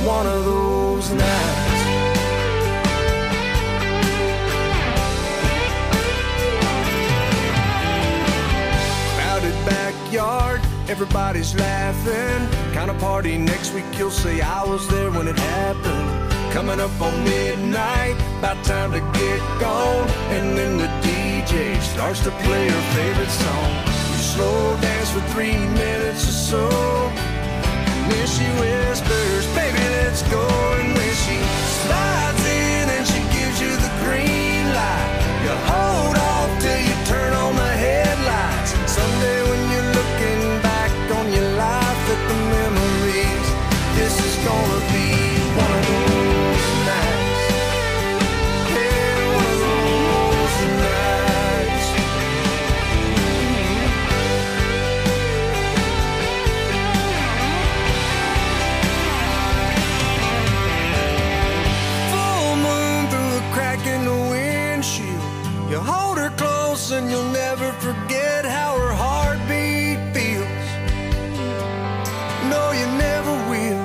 one of those nights. Crowded backyard, everybody's laughing. Kind of party next week, you'll say I was there when it happened. Coming up on midnight, about time to get gone. And then the DJ starts to play her favorite song. You slow dance for 3 minutes or so, and then she whispers, baby, let's go. And when she slides in and she gives you the green light, you hold off till you turn on the headlights. And someday when you're looking back on your life at the memories, this is gonna be one of those nights. Yeah, one of those nights. Full moon through the crack in the windshield. You hold her close and you'll never forget how her heartbeat feels. No, you never will.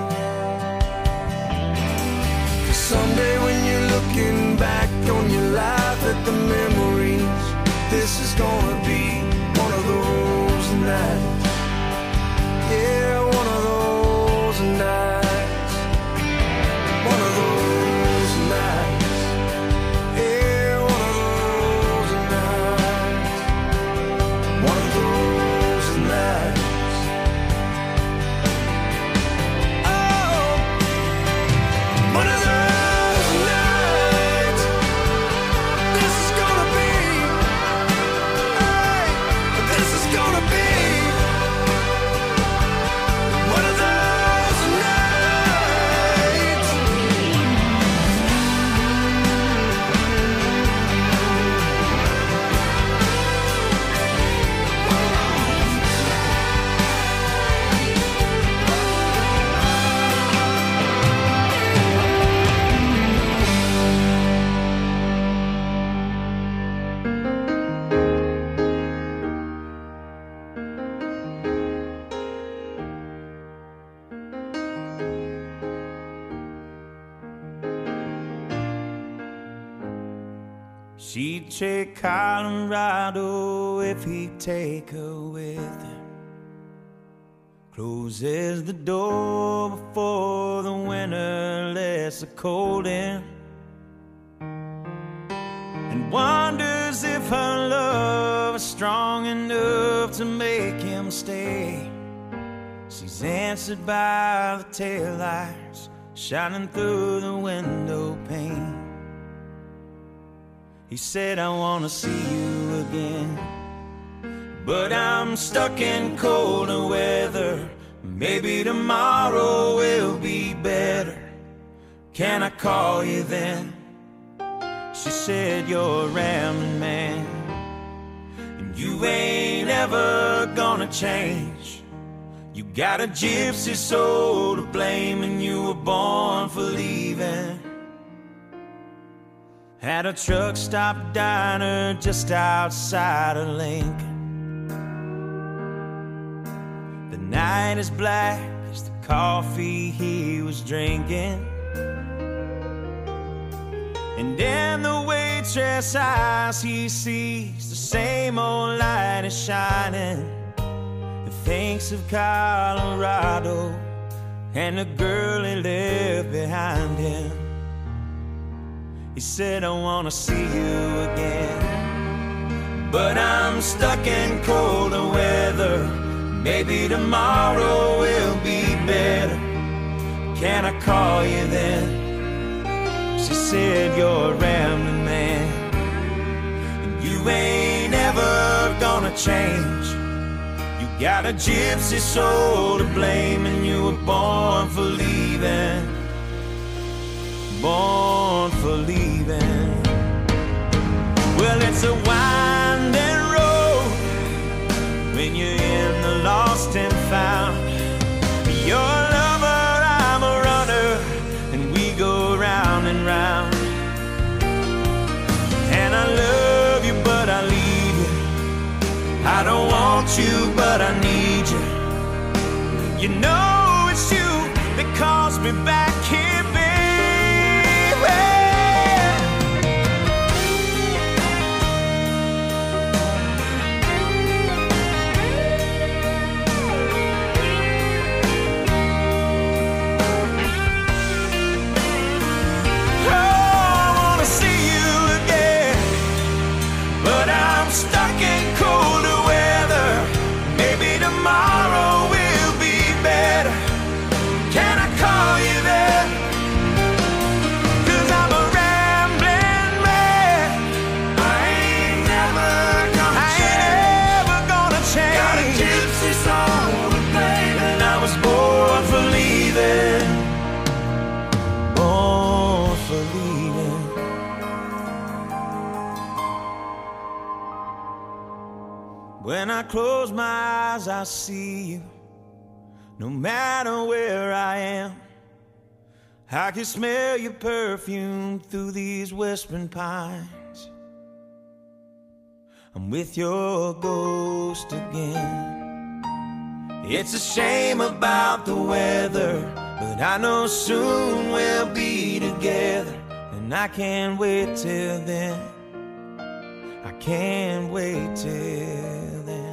Someday when you're looking back on your life at the memories, this is gonna be one of those nights. Yeah, one of those nights. One of those nights. Yeah, one of those nights. One of those nights. Oh, one of those. She'd take Colorado if he'd take her with him. Closes the door before the winter lets the cold in, and wonders if her love is strong enough to make him stay. She's answered by the taillights shining through the window pane. He said, I wanna see you again, but I'm stuck in colder weather. Maybe tomorrow will be better. Can I call you then? She said, you're a rambling man, and you ain't ever gonna change. You got a gypsy soul to blame, and you were born for leaving. At a truck stop diner just outside of Lincoln. The night is black as the coffee he was drinking, and in the waitress' eyes he sees the same old light is shining. He thinks of Colorado and the girl he left behind him. He said, I wanna see you again, but I'm stuck in colder weather. Maybe tomorrow will be better. Can I call you then? She said, you're a rambling man, and you ain't ever gonna change. You got a gypsy soul to blame, and you were born for leaving. Born for leaving. Well, it's a winding road when you're in the lost and found. You're a lover, I'm a runner, and we go round and round. And I love you, but I leave you. I don't want you, but I need you. You know it's you that calls me back here, baby. Stuck in colder weather. Maybe tomorrow will be better. Can I call you there? 'Cause I'm a rambling man. I ain't never gonna change. Got a gypsy song to play, and I was born for leaving. Born for leaving. When I close my eyes, I see you. No matter where I am, I can smell your perfume through these whispering pines. I'm with your ghost again. It's a shame about the weather, but I know soon we'll be together. And I can't wait till then. I can't wait till then.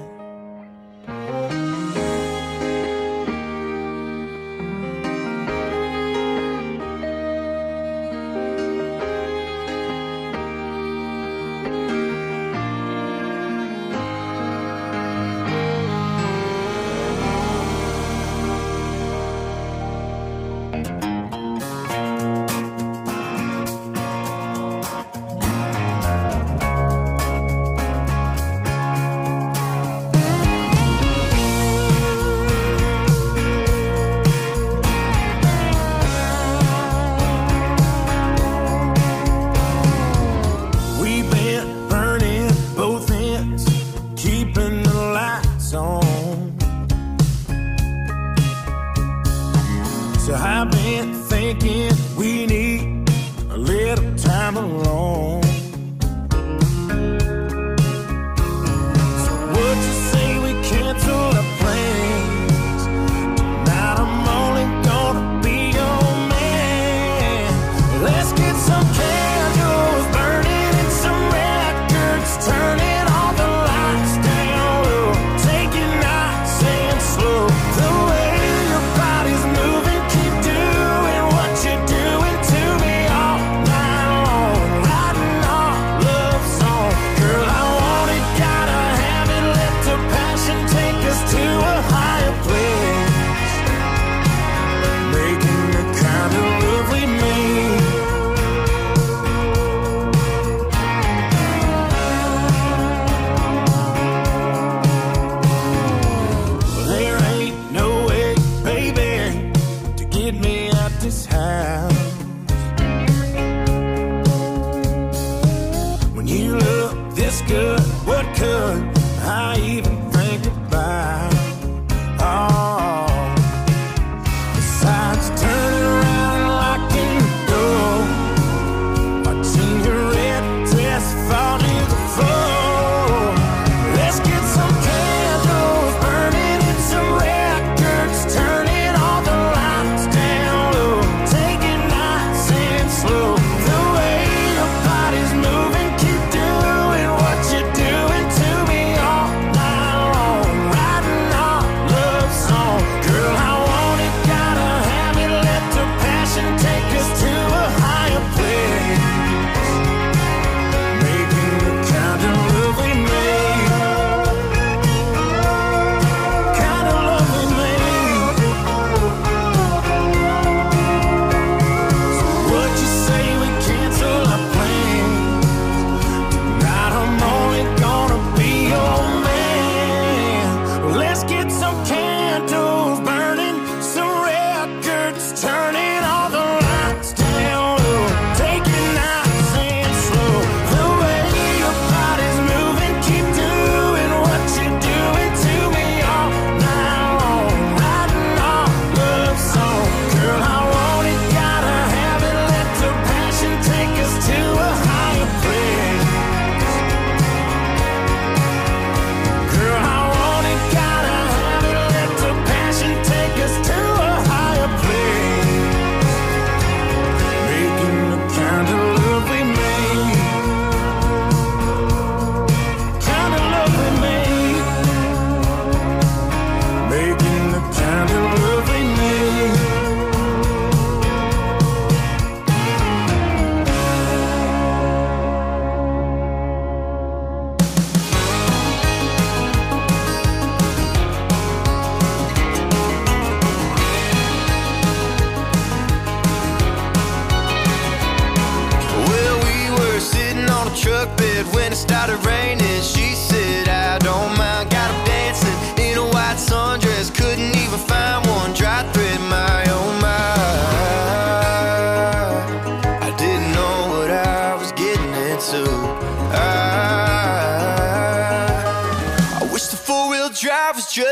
So I've been thinking we need a little time alone. So would you say we cancel our plans? Tonight I'm only gonna be your man. Let's get some candles burning and some records, turning all the lights down low. Take it nice and slow. The way your body's moving, keep doing what you're doing to me all night long. Riding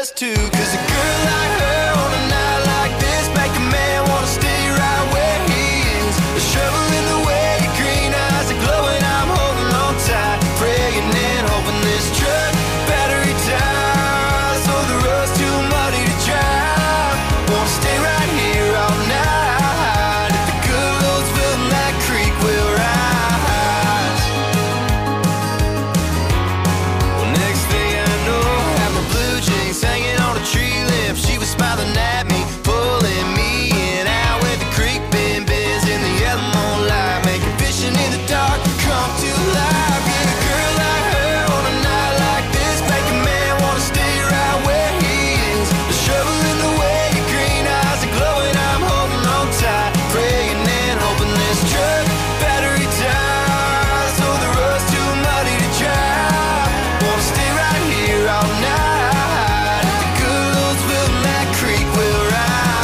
does too. Cause a girl like her on a night like this make a man wanna stay right where he is. A shovel in the way, your green eyes are glowing, I'm holding on tight, praying and hoping this truck battery dies, so the road's too muddy to drive. Wanna stay right here all night, if the good Lord's willing that creek will rise. Well, next thing I know, I had my blue jeans hanging on a tree limb. She was smiling at me, pulling me in, out where the creek bends in the yellow moonlight, making vision in the dark come to life. Yeah, a girl like her on a night like this make a man wanna stay right where he is. The shovel in the way, your green eyes are glowing, I'm holding on tight, praying and hoping this truck battery dies, so the road's too muddy to drive. Wanna stay right here all night, if the good Lord's willing that creek will rise.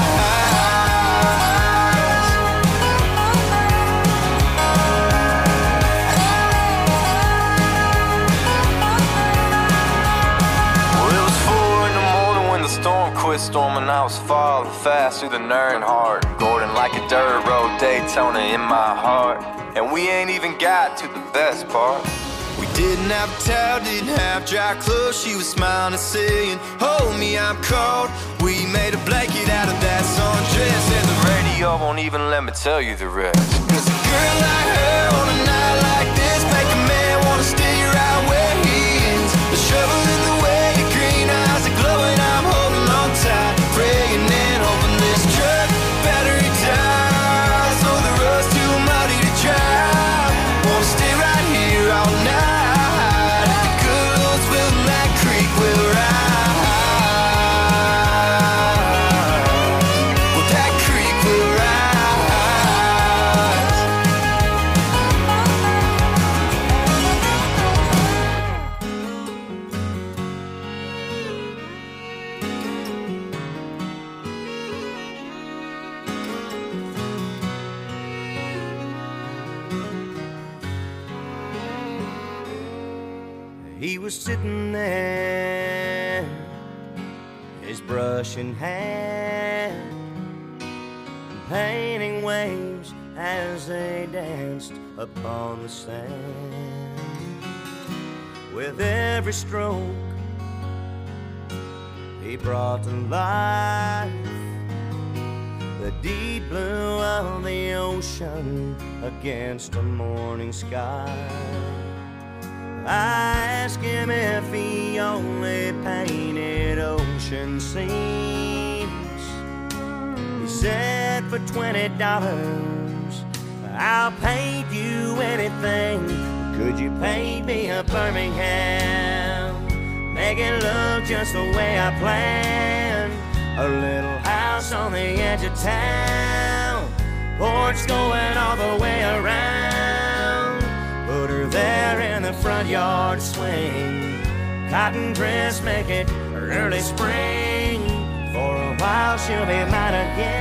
Well, it was 4 in the morning when the storm quit storming. I was falling fast through the Nernhart, Gordon like a dirt road Daytona in my heart. And we ain't even got to the best part. We didn't have a towel, didn't have dry clothes. She was smiling and saying, hold me, I'm cold. We made a blanket out of that sundress, and the radio won't even let me tell you the rest. Cause a girl like her on a night like this make a man wanna stay right where he is. The shovel in the way, your green eyes are glowing, I'm holding on tight, praying and hoping this truck battery dies, so the road's too muddy to drive. Wanna stay right here all night, if the good Lord's willing that creek will rise. Well, that creek will rise. He was sitting there, his brush in hand, painting waves as they danced upon the sand. With every stroke, he brought to life the deep blue of the ocean against the morning sky. I asked him if he only painted ocean scenes. He said for $20 I'll paint you anything. Could you paint me a Birmingham? Make it look just the way I planned. A little house on the edge of town, porch going all the way around. Put her there in the front yard swing, cotton dress make it early spring. For a while she'll be mine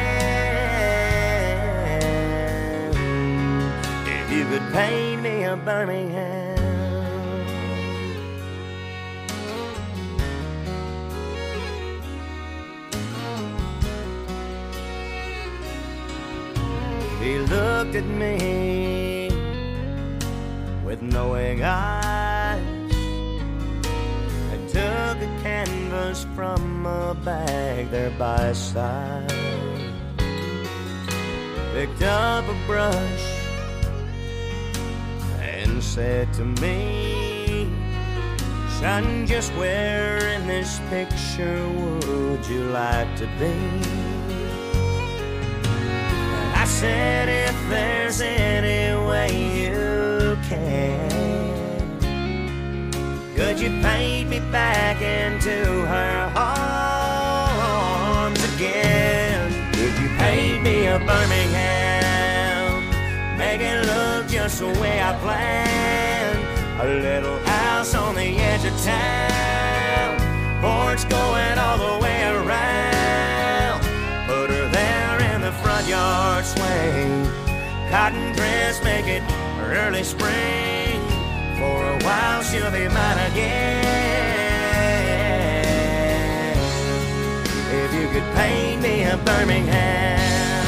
again. If you could paint me a Birmingham. He looked at me with knowing eyes and took a canvas from a bag there by his side. Picked up a brush and said to me, son, just where in this picture would you like to be? I said, if there's any way you can, could you paint me back into her arms again? Could you paint me a Birmingham? Make it look just the way I planned. A little house on the edge of town, porch going all the way around. Put her there in the front yard swing, cotton dress make it early spring. For a while she'll be mine again. could paint me a Birmingham,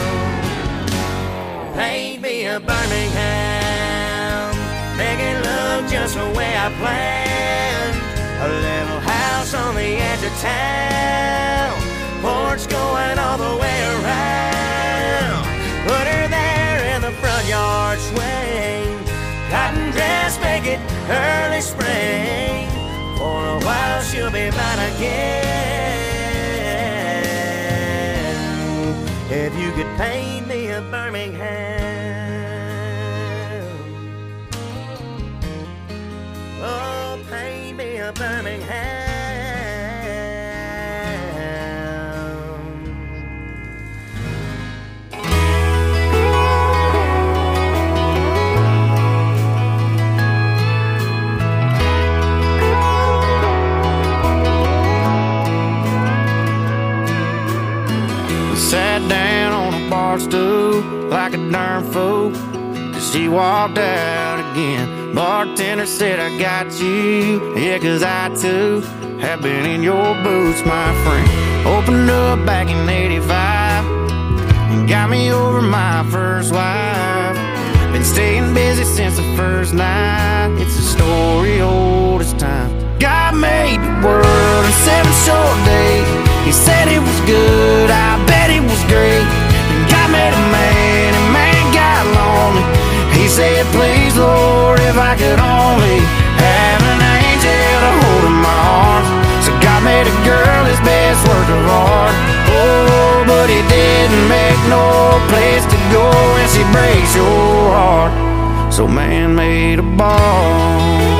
paint me a Birmingham, make it look just the way I planned. A little house on the edge of town, porch going all the way around. Put her there in the front yard swing, cotton dress, make it early spring. For a while she'll be mine again. If you could paint me a Birmingham, oh, paint me a Birmingham. Sat down on a bar stool like a darn fool, 'cause she walked out again. Bartender said, I got you, yeah, 'cause I too have been in your boots, my friend. Opened up back in '85 and got me over my first wife. Been staying busy since the first night. It's a story old as time. God made the world in 7 short days. He said it was good, I bet it was great. And God made a man, and man got lonely. He said, please, Lord, if I could only have an angel to hold in my arms. So God made a girl his best work of art. Oh, but he didn't make no place to go when she breaks your heart. So man made a bar.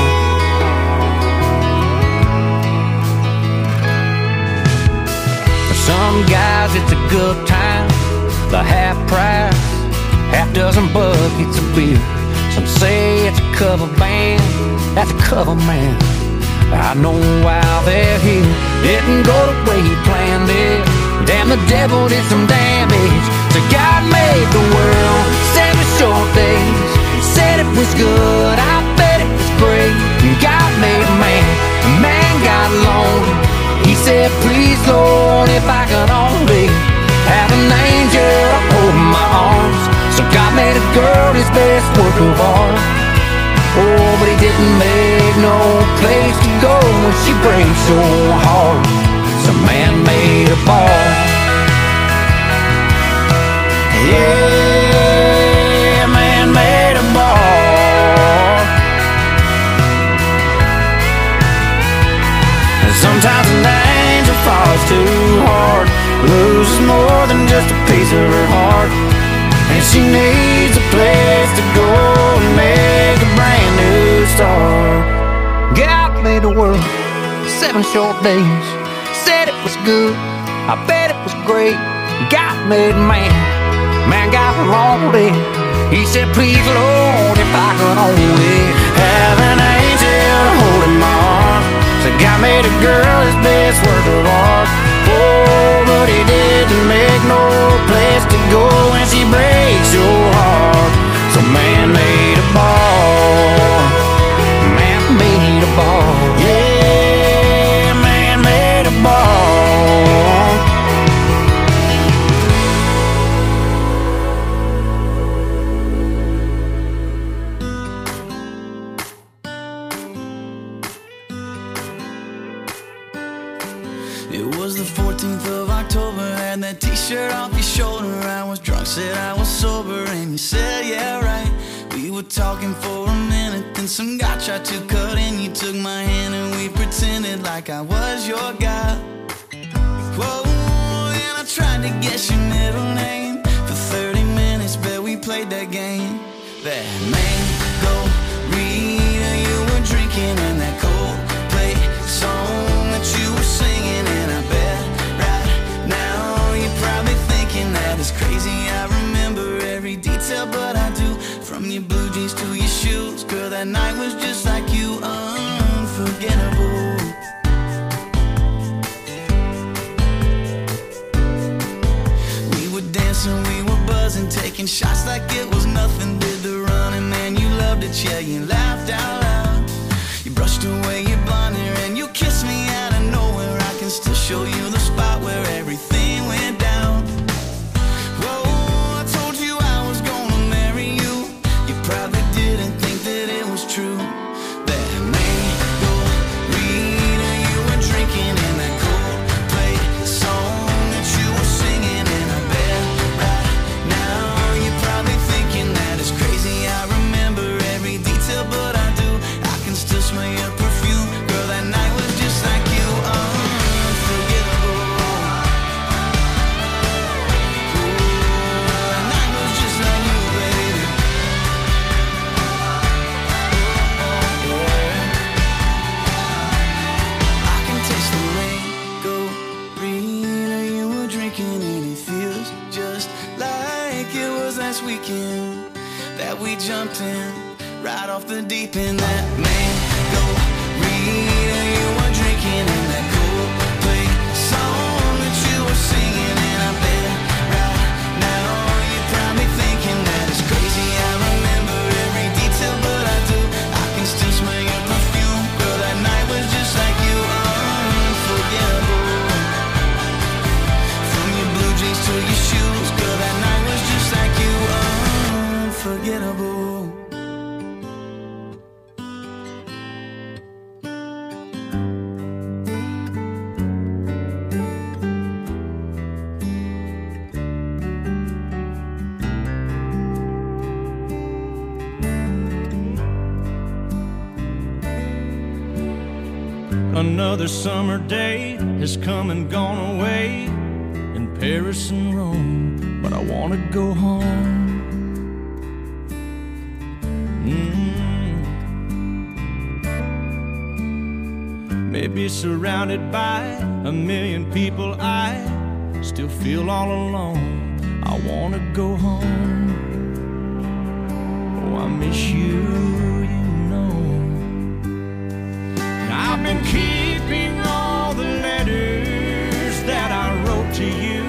Some guys it's a good time, the half price, half dozen buckets of beer. Some say it's a cover band, that's a cover man. I know why they're here. Didn't go the way he planned it. Damn, the devil did some damage. So God made the world 7 short days. Said it was good, I bet it was great. God made a man got lonely. He said, please, Lord, if I could only have an angel to hold in my arms. So God made a girl his best work of art. Oh, but he didn't make no place to go when she breaks your heart. So man made a bar. Yeah, man made a bar. And sometimes an angel falls too hard, loses more than just a piece of her heart. And she needs a place to go and make a brand new start. God made the world 7 short days. Said it was good, I bet it was great. God made man got lonely. He said, please, Lord, if I could only have an angel holding my arm. So God made a girl his best work of art. Oh, but he didn't make no place to go when she breaks your heart. So man made a bar. Man made a bar. Yeah, man made a bar. It was the 14th of October, had that t-shirt off your shoulder. I was drunk, said I was sober, and you said, yeah, right. We were talking for a minute, then some guy tried to cut in. You took my hand and we pretended like I was your guy. Whoa, and I tried to guess your middle name. For 30 minutes, bet we played that game. That mango Rita you were drinking, and that Coldplay song that you were singing. And I bet right now you're probably thinking that it's crazy I remember every detail, but I do. From your blue jeans to your shoes, girl, that night was just like you, unforgettable. We were dancing, we were buzzing, taking shots like it was nothing. Did the running, man, you loved it, yeah, you laughed out loud. You brushed away your blonde hair and you kissed me out of nowhere. I can still show you the spot where everything last weekend that we jumped in right off the deep end. That mango Rita you were drinking in that Coldplay song that you were singing, and I bet right now you're probably thinking that it's crazy. I remember every detail, but I do. I can still smell your perfume, girl. That night was just like you, unforgettable. From your blue jeans to your shoes, girl, that night was just like you, unforgettable. Another summer day has come and gone away in Paris and Rome, but I want to go home. Maybe surrounded by a million people, I still feel all alone. I want to go home. Oh, I miss you, you know. I've been keeping all the letters that I wrote to you,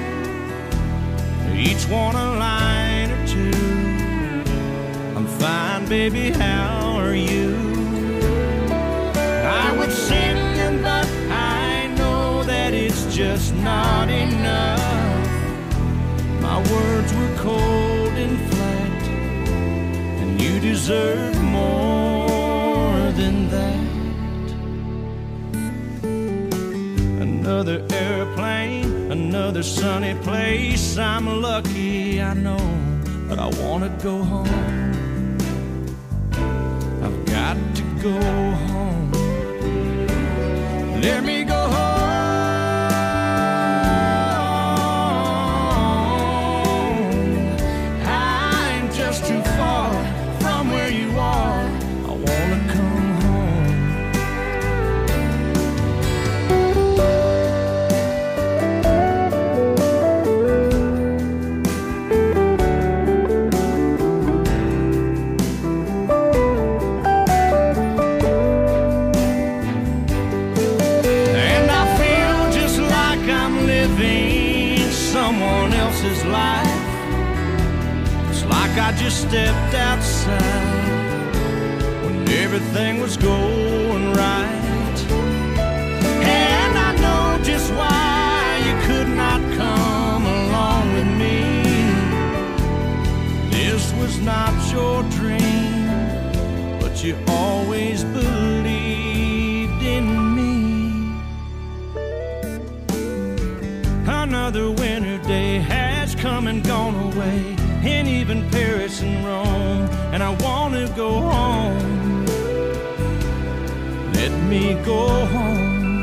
each one a line or two. I'm fine, baby, how are you? I would send them, but I know that it's just not enough. My words were cold and flat, and you deserve more than that. Another airplane, another sunny place. I'm lucky, I know, but I want to go home. I've got to go home. Let me go home. I'm just too far from where you are. I want to come home. Someone else's life. It's like I just stepped outside when everything was going right. And I know just why you could not come along with me. This was not your dream, but you always believed in me. Another winter day has come and gone away, and even Paris and Rome, and I want to go home. Let me go home.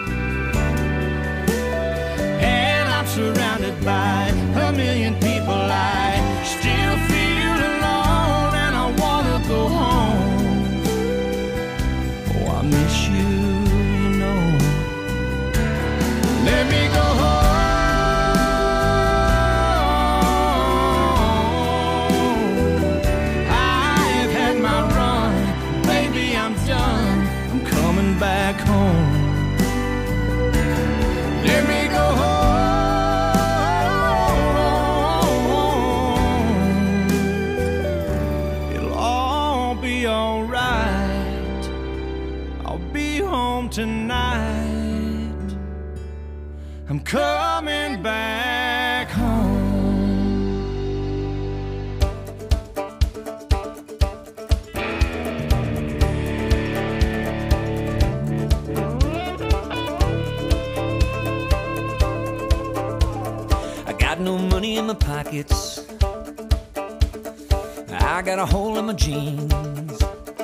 And I'm surrounded by a million people. I still feel alone, and I want to go home. Oh, I miss you, you know. Let me go home. Back home. Let me go home. It'll all be alright. I'll be home tonight. I'm coming back home. No money in my pockets, I got a hole in my jeans.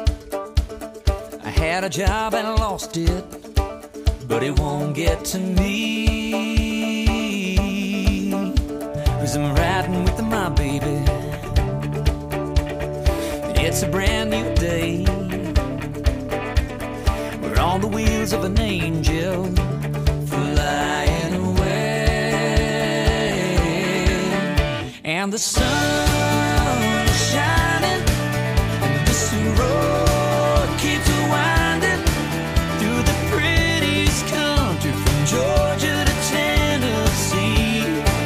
I had a job and I lost it, but it won't get to me, 'cause I'm riding with my baby. It's a brand new day. We're on the wheels of an angel flying away. And the sun is shining, and this road keeps winding through the prettiest country from Georgia to Tennessee.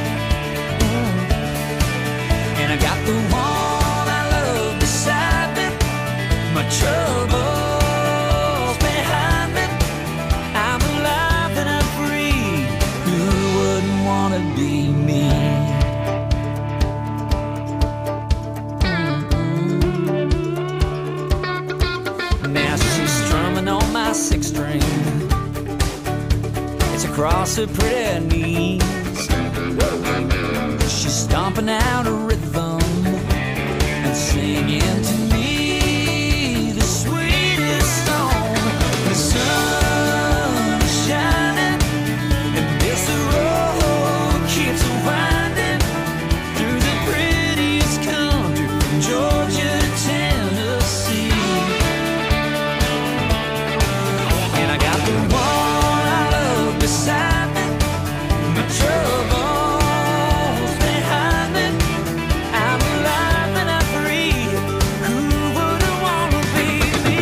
And I got the one I love beside me, my troubles behind me. I'm alive and I'm free. Who wouldn't want to be me? Now she's strumming on my six string. It's across her pretty knees. She's stomping out a rhythm and singing to me the sweetest song. The sun is shining, and this road keeps winding through the prettiest country from Georgia to Tennessee. And I got the one I love beside me, my troubles behind me. I'm alive and I'm free. Who wouldn't want to be me?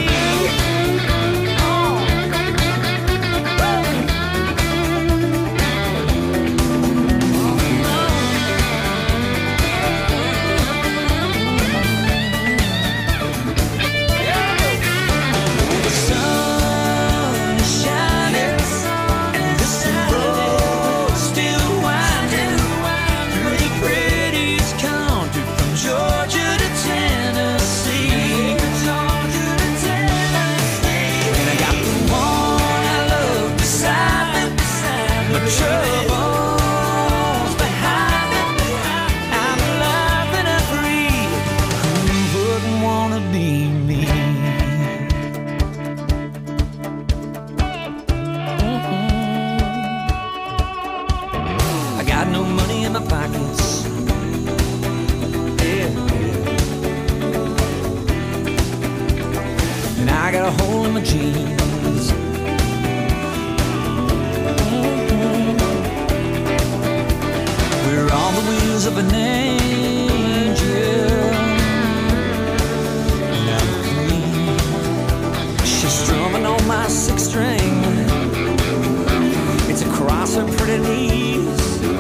The sun is shining, and this road still winding through the prettiest country from Georgia to Tennessee. And I got the one I love beside me, my troubles behind me. I'm alive and I'm free. Who wouldn't want to be me? I got no money in my pockets. Yeah. And I got a hole in my jeans. We're on the wheels of an angel. Now clean. She's strumming on my six string. It's across her pretty knees.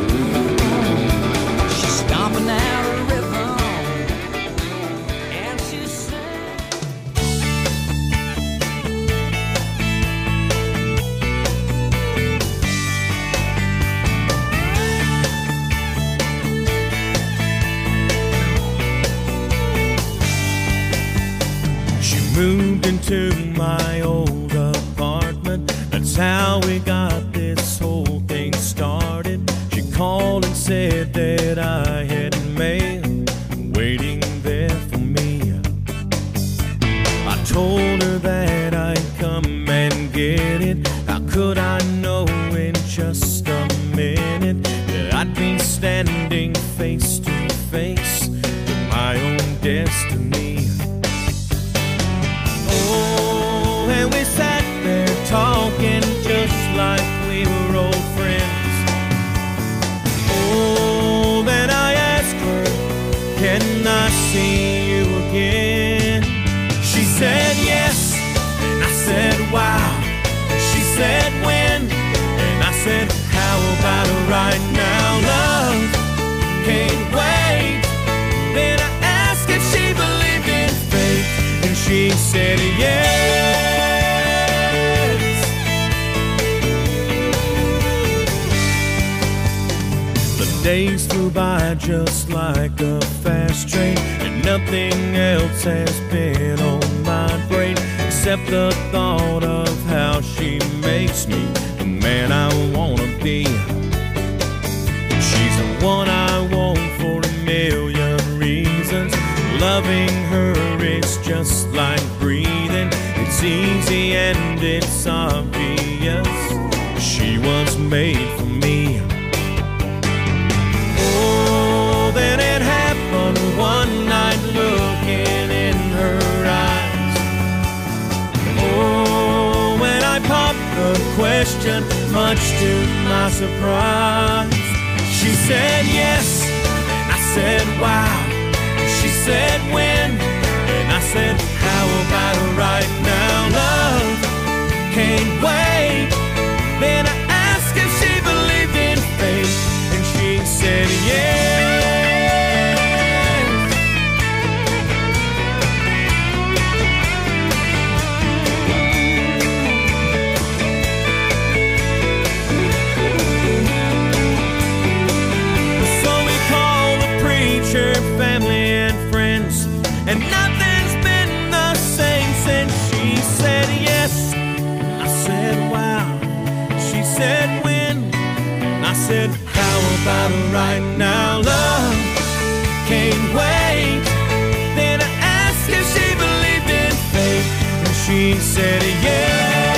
She's stomping out a rhythm, and she's singing. She moved into my old apartment. That's how we got this whole thing started. She called and said that I had mail waiting there for me. I told her that I'd come and get it. How could I know in just a minute that I'd be standing face to face with my own destiny? Oh, and we sat there talking just like we were old friends. Oh, then I asked her, can I see you again? She said yes, and I said wow. She said when, and I said how about right now? Love can't wait. Then I asked if she believed in fate, and she said yes. The days flew by just like a fast train, and nothing else has been on my brain except the thought of how she makes me the man I wanna be. She's the one I want for a million reasons. Loving her is just like breathing. It's easy and it's obvious. She was made for me. Oh, then it happened one night looking in her eyes. Oh, when I popped the question, much to my surprise, she said yes, and I said, wow. And she said, when? And I said, how about right now? Love can't wait. Then I asked if she believed in fate, and she said, yeah. Family and friends, and nothing's been the same since she said yes. I said, wow. She said, when? I said, how about right now? Love can't wait. Then I asked if she believed in fate, and she said, yeah.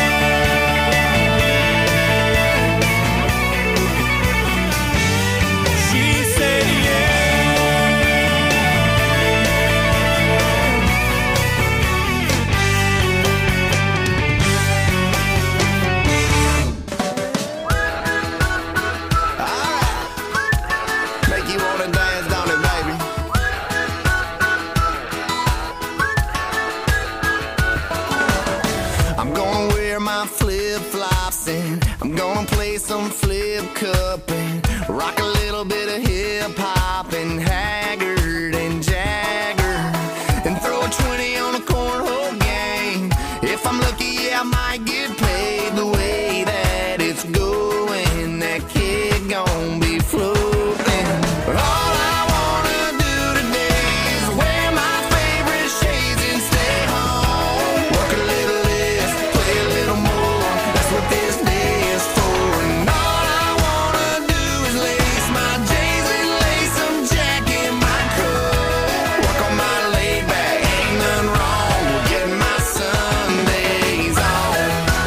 I'm gonna play some flip cup and rock a little bit of hip hop and Haggard and Jagger and throw a 20 on a cornhole game. If I'm lucky, yeah, I might get paid. The way that it's going, that kid gon' be floating. But all I wanna do today is wear my favorite shades and stay home. Work a little less, play a little more. That's what this day is for. And all I wanna do is lace my J's and lace some Jack in my coat. Work on my laid back, ain't nothing wrong with getting my Sundays on.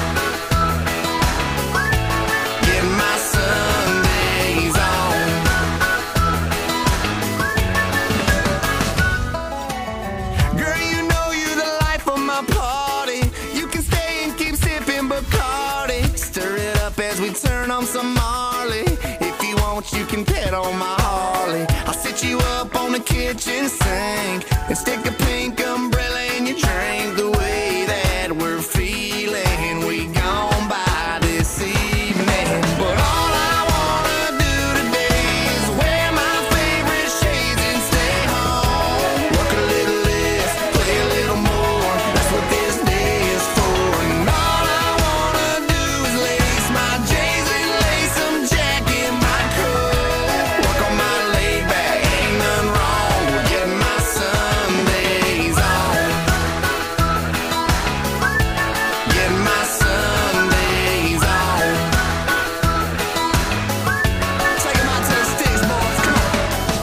Getting my Sundays on. Girl, you know you're the life of my party. You can stay and keep sipping Bacardi. Stir it up as we turn on some Marley. If you want, you can pet on my Harley. I'll sit you up on the kitchen sink and stick a pink umbrella in your drink. The way that we're feeling, we gon' buy this evening. But all I wanna do today is wear my favorite shades and stay home. Work a little less, play a little more. That's what this day is for. And all I wanna do is lace my J's and lace some Jack in my coat. Work on my laid back, ain't nothing wrong with getting my Sundays on. Getting my Sundays on. Take 'em out to the sticks, boys. Come on.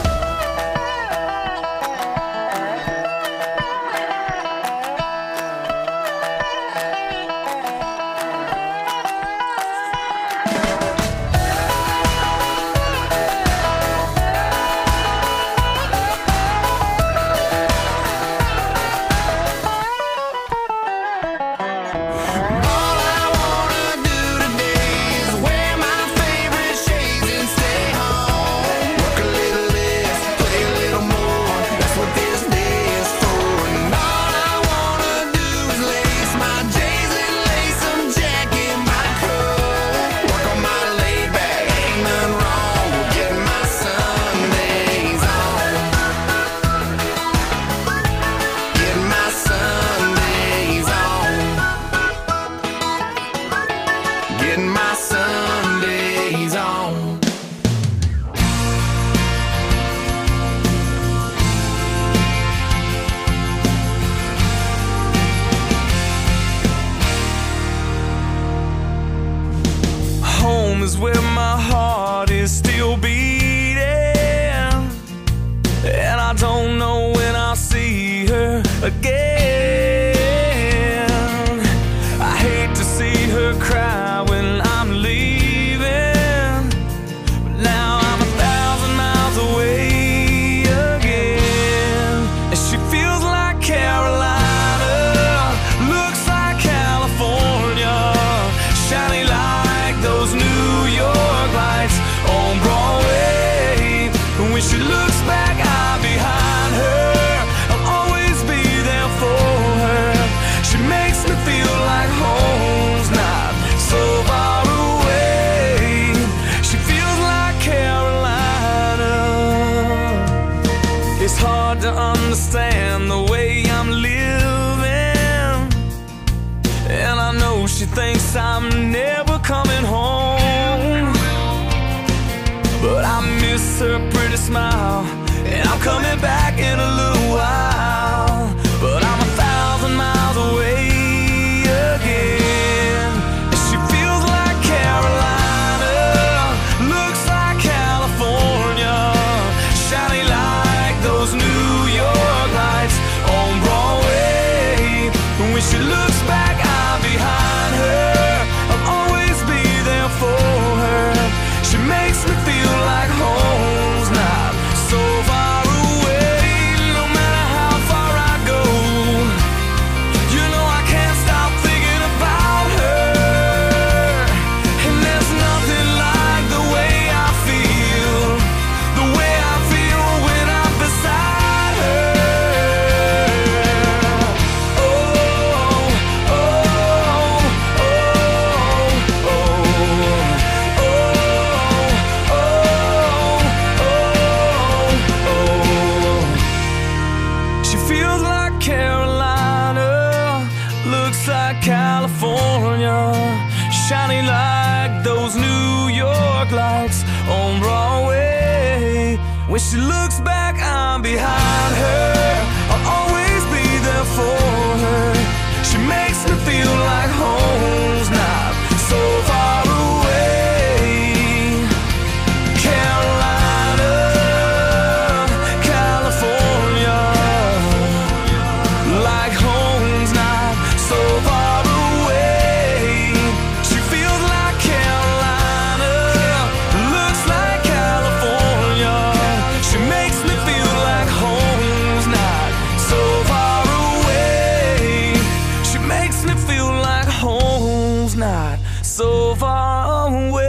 All I wanna do today is wear my favorite shades and stay home. Work a little less, play a little more. That's what this day is for. And all I wanna do is lace my J's and lace some Jack in my coat. Work on my laid back, ain't nothing wrong with getting my Sundays on. Getting my Sundays on. Getting my Sundays on. Home is where my heart is still beating, and I don't know when I'll see her again. I hate to see her cry when I'm leaving, but now I'm 1,000 miles away again. And she feels like Carolina, looks like California, shiny like those New York lights on Broadway. And when she looks back, understand the way I'm living, and I know she thinks I'm never coming home. But I miss her pretty smile, and I'm coming back in a little while. But I'm 1,000 miles away again, and she feels like Carolina, looks like California, shiny like those New York lights on Broadway. When she looks back, I'm behind her. I'll always be there for her. She makes me feel like home's not so far away. No matter how far I go, you know I can't stop thinking about her. And there's nothing like the way I feel, the way I feel when I'm beside her. Oh, oh, oh, oh, oh, oh. She feels like Carolina, looks like California, shiny like those New York lights on Broadway. When she looks back, I'm behind her. I'll always be there for her. She makes me feel like home's not so far away. Carolina, California, like home's not so far away. She feels like Carolina, looks like California. She makes me feel like home's not so far away. She makes me feel like home's not so far away.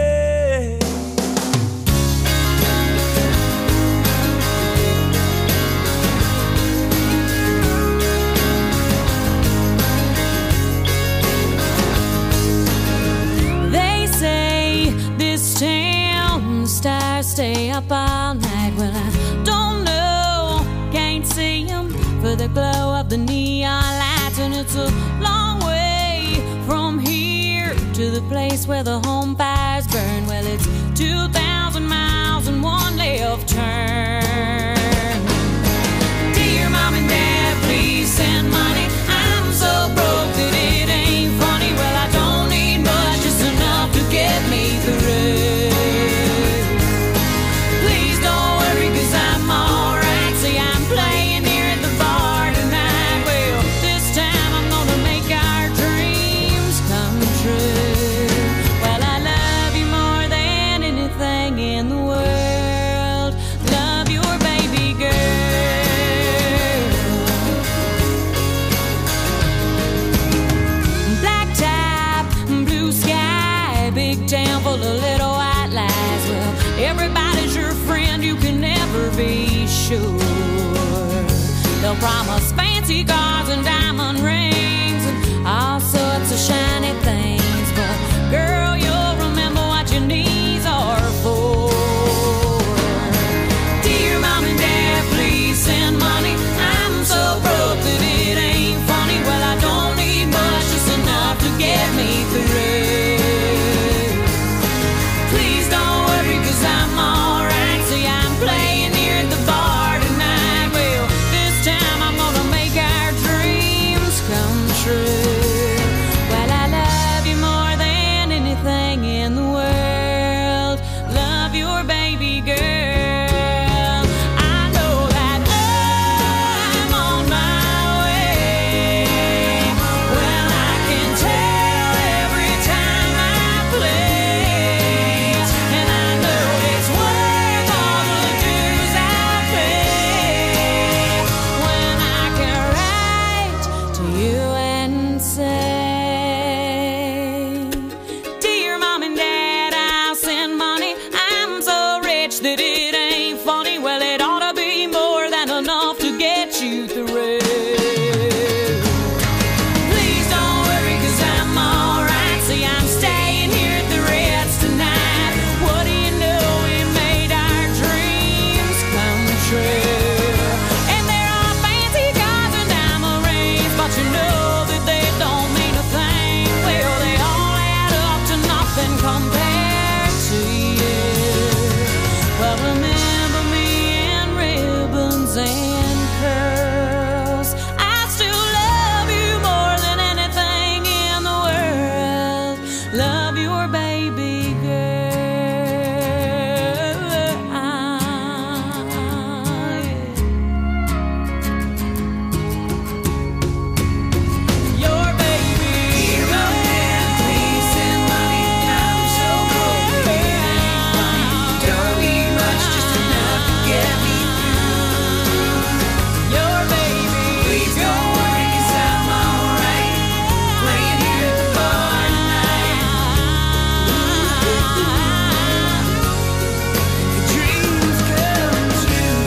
They say this town, the stars stay up all night. Well, I don't know, can't see them for the glow of the neon lights. And it's a long way from here to the place where the home fires burn. Well, it's 2,000 miles and one left turn. Dear Mom and Dad, please send money. I'm so broke that it ain't funny. Well, I don't need much, just enough to get me through. Please don't worry, 'cause I'm alright. See, I'm playing here at the bar tonight. Well, this time I'm gonna make our dreams come true. Well, I love you more than anything in the world. Love your baby girl. Black top, blue sky, big town full of little white lies. Well, everybody's your friend, you can never be sure. They'll promise fancy cars and diamond rings and all sorts of shiny things, but girl, you'll remember what your knees are for. Dear Mom and Dad, please send money. I'm so broke that it ain't funny. Well, I don't need much, just enough to get me through. Please don't worry, 'cause I'm alright. See, I'm playing here at the bar tonight. Well, this time I'm gonna make our dreams come and curls. I still love you more than anything in the world. Love your baby girl. Your baby girl. Please send money. I'm so broke. It ain't funny. Don't need much, just enough to get me through. Your baby. Please don't worry, 'cause I'm alright. Playing here at the bar tonight. Dreams come true.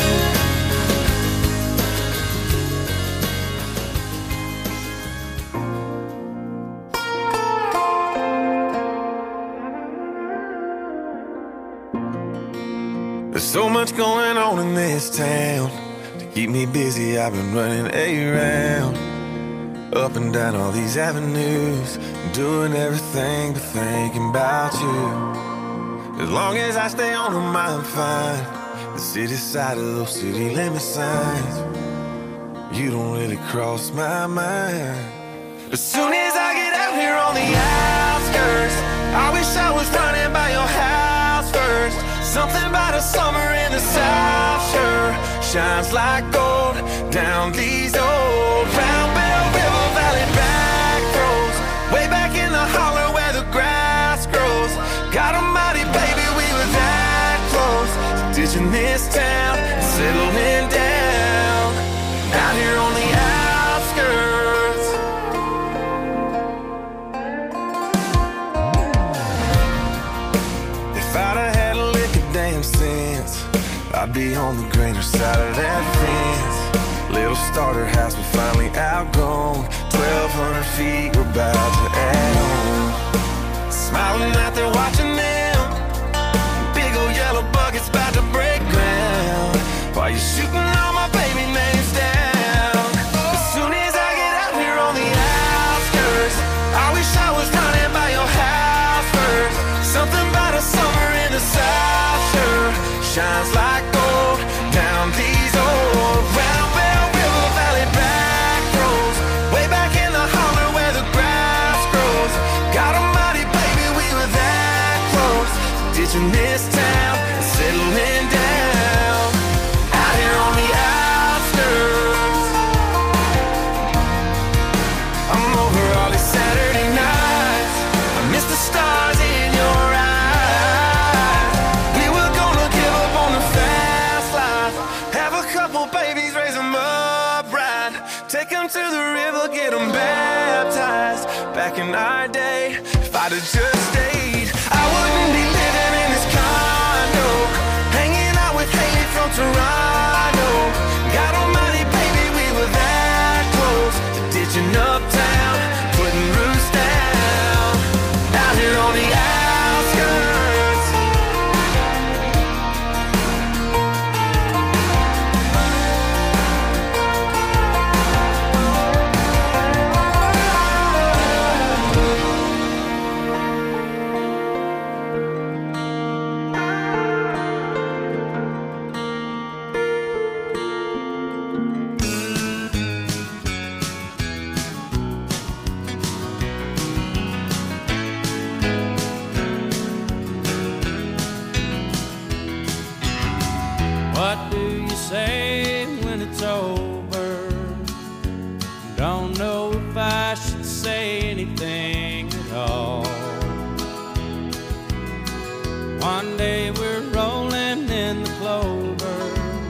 There's so much going on in this town. To keep me busy, I've been running around, up and down all these avenues, doing everything but thinking about you. As long as I stay on them, I'm fine. The city side of those city limit signs, you don't really cross my mind. As soon as I get out here on the outskirts, I wish I was running by your house first. Something about a summer in the South sure shines like gold down these old Round Bell River Valley back roads, way back in the holler where the grass grows. God almighty, baby, we were that close to ditching this town and settling down out here on the outskirts. If I'd have had a lick of damn sense, I'd be on the greener side of that fence. Little starter house we finally outgrown. 1,200 feet, we're about to add on. Smiling out there watching them. Big old yellow buckets about to break ground, while you're shooting all my baby names down. As soon as I get out here on the outskirts, I wish I was running by your house first. Something about a summer in the South sure shines like gold down these old Round Bell River Valley back roads, way back in the holler where the grass grows. God almighty, baby, we were that close to ditching this town and settling down out here on the outskirts. I'm over all these Saturday nights, I miss the stars in your eyes. We were gonna give up on the fast life, have a couple babies, raise them up right, take them to the river, get them baptized. Back in our day, if I'd have just stayed, I wouldn't be living in this condo, hanging out with Haley from Toronto. God almighty, baby, we were that close to ditching uptown, putting roots down out here on the outskirts. What do you say when it's over? Don't know if I should say anything at all. One day we're rolling in the clover,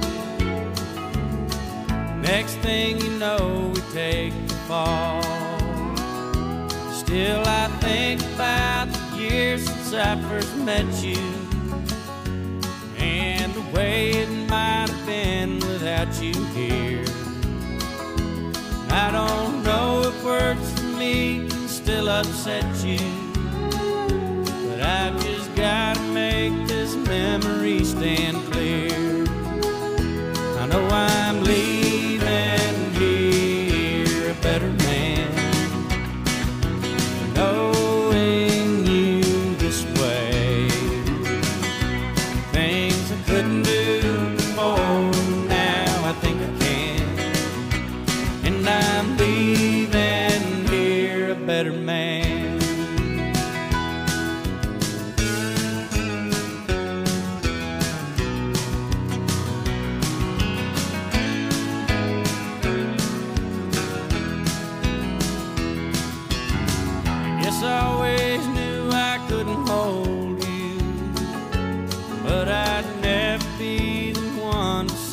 next thing you know we take the fall. Still I think about the years since I first met you, and the way it might have been without you here. I don't know if words for me can still upset you, but I've just gotta make this memory stand clear. I know I'm leaving here a better man, knowing you this way. Things I couldn't do before, now I think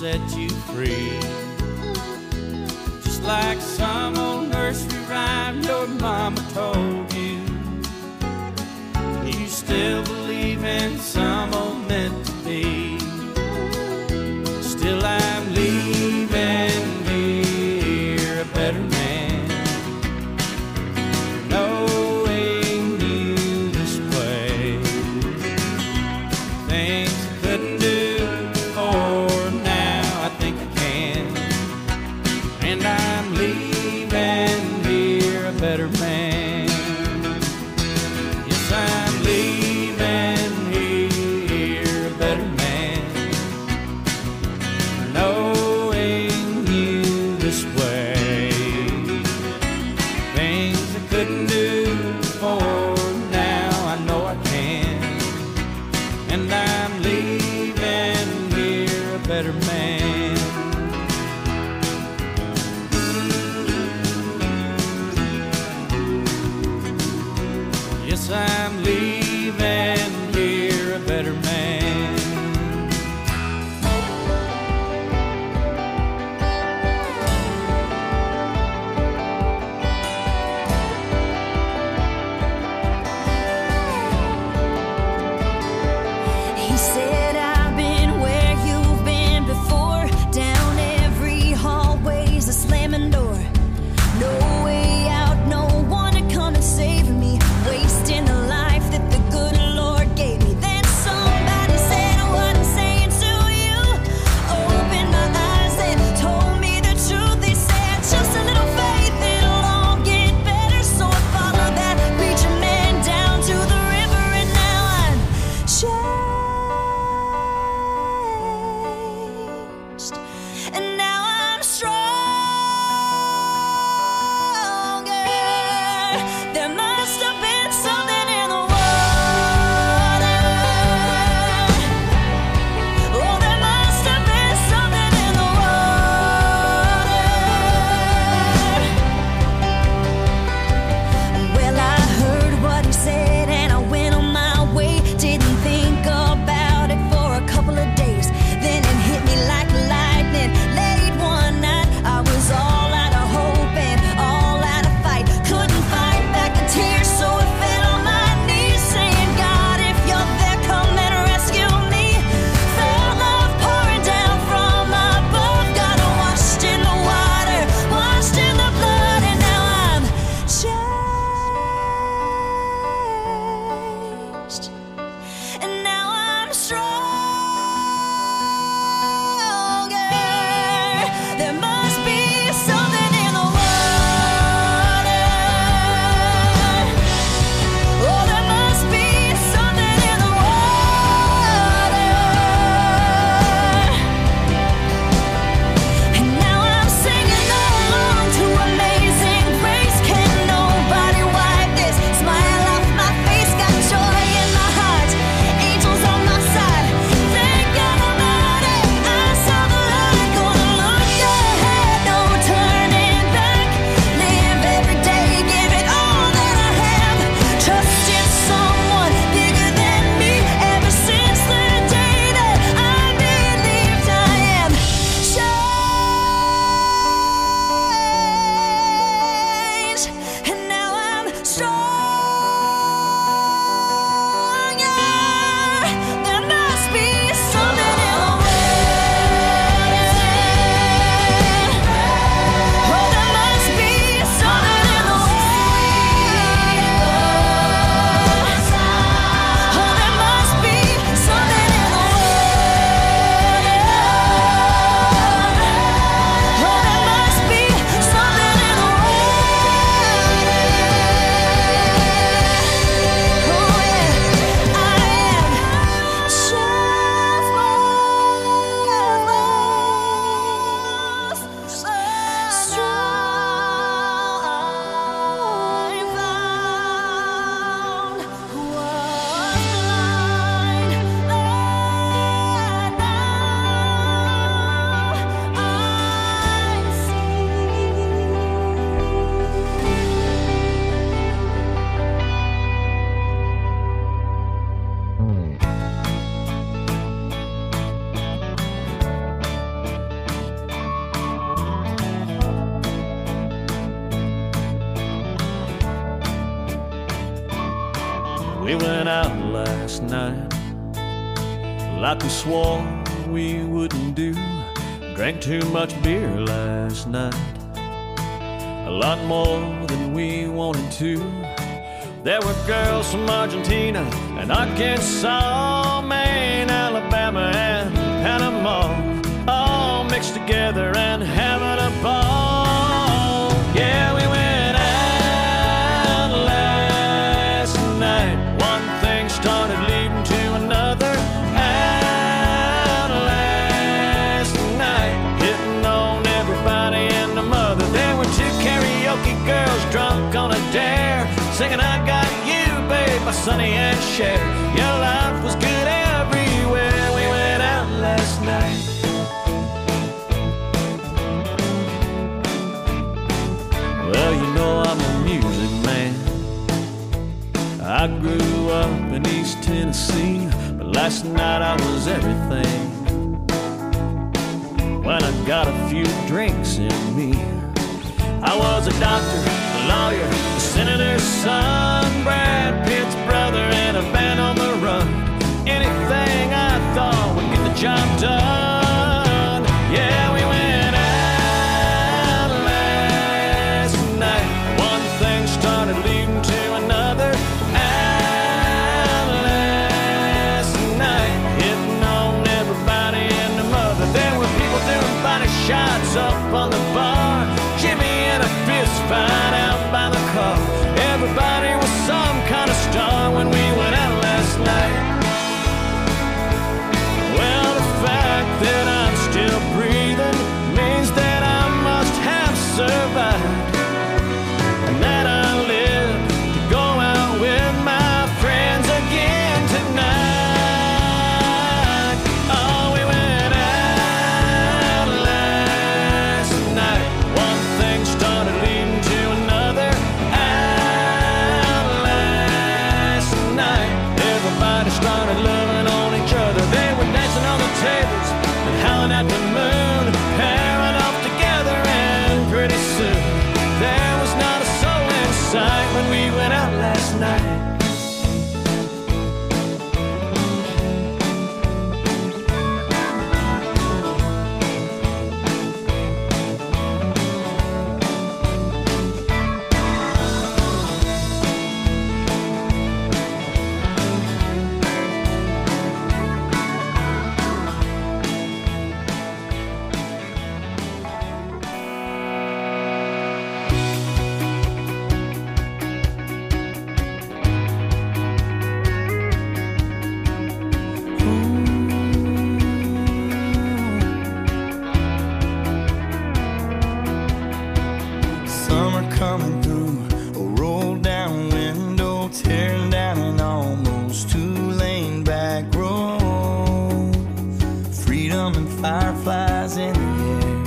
set you free. Just like some old nursery rhyme your mama told you. You still believe in some old meant to be. Still I'm leaving here a better man, knowing you this way. Things I couldn't do before, now I think I can. And I'm leaving here a better man. Yes, I'm leaving here a better man, knowing you this way. Things I couldn't do before, now I know I can. And I'm leaving here a better man. Yes, I'm leaving here a better man. He said, I've been where you've been before. We went out last night like we swore we wouldn't do. Drank too much beer last night, a lot more than we wanted to. There were girls from Argentina and Arkansas, Maine, Alabama, and Panama, all mixed together and having a ball. Yeah, we went out last night. One thing started leading to another. Out last night, hitting on everybody and the mother. There were two karaoke girls drunk on a dare, singing I Got You, Babe, by Sonny and Cher. Your life was good everywhere. We went out last night. Well, you know I'm a music man. I grew up in East Tennessee, but last night I was everything. When I got a few drinks in me, I was a doctor, a lawyer, a senator's son, Brad Pitt's brother, and a band on the run. Anything I thought would get the job done. Yeah, we went out last night. One thing started leading to another. Out last night, hitting on everybody and the mother. There were people doing body shots up on the bar, Jimmy and a fist fight out by the car. Everybody was some kind of star when we went out last night. Well, the fact that I'm still breathing means that I must have survived, and that I live to go out with my friends again tonight. Oh, we went out last night. One thing started leading to another. Out last night, everybody started loving on each other. They were dancing on the tables and howling at the moon, pairing off together, and pretty soon there was not a soul in sight when we went out last night. Summer coming through, a roll down window, tearing down an almost two-lane back road. Freedom and fireflies in the air.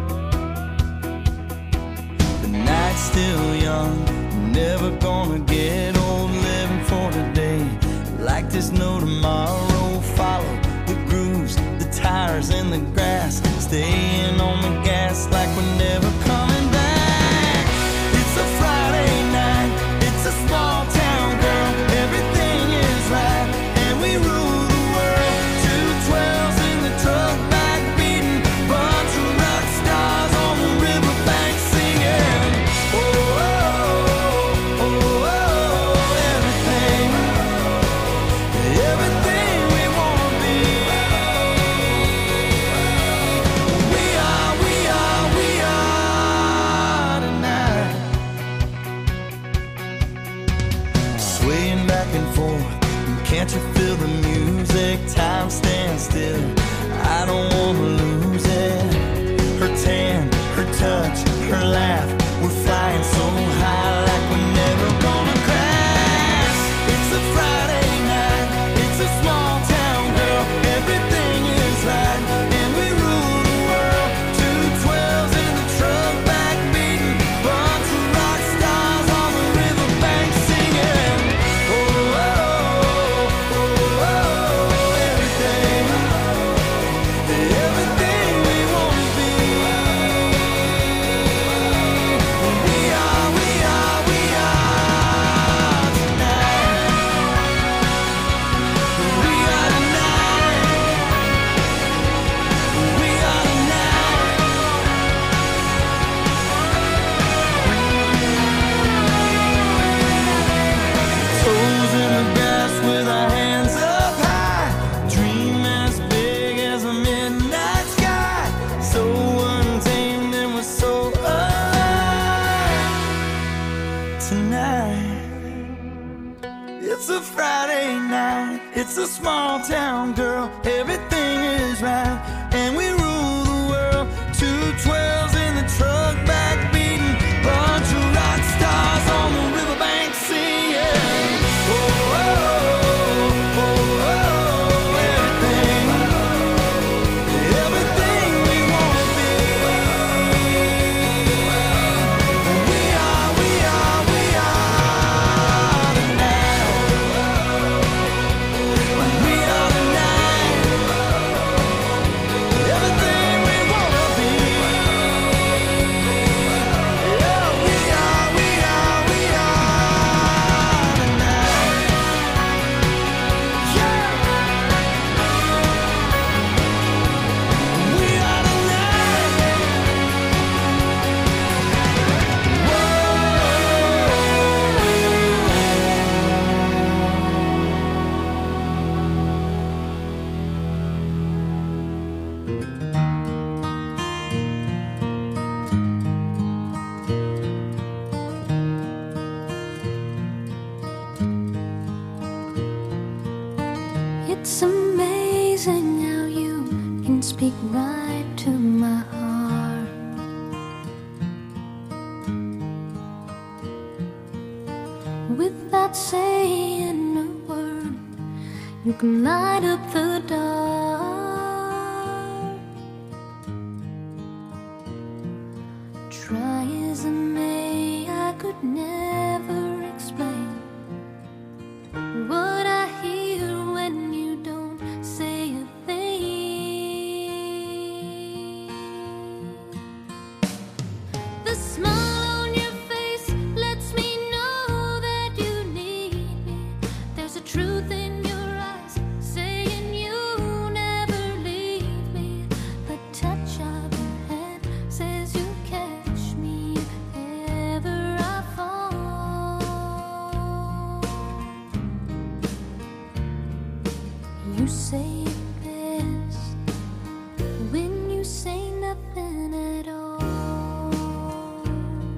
The night's still young, never gonna get old, living for today. Like there's no tomorrow, follow the grooves, the tires in the grass, staying on the gas like we're never coming back. It's a Friday night, it's a small town, girl, everything is right, and we rule the world. 212s in the truck, back beating, bunch of rock stars on the riverbank singing. Oh, oh, oh, oh, oh, everything, everything we wanna be. We are, we are, we are. It's a small town, girl, everything is right, and we rule the world. 212s in the truck, back beating, bunch of rock stars on the riverbank singing. Oh, oh, oh, oh, oh, everything, everything we wanna be. We are the night. We are the night. Everything we wanna be. Yeah, we are the night. Yeah. We are the It's amazing how you can speak right to my heart. Without saying a word, you can light up the dark.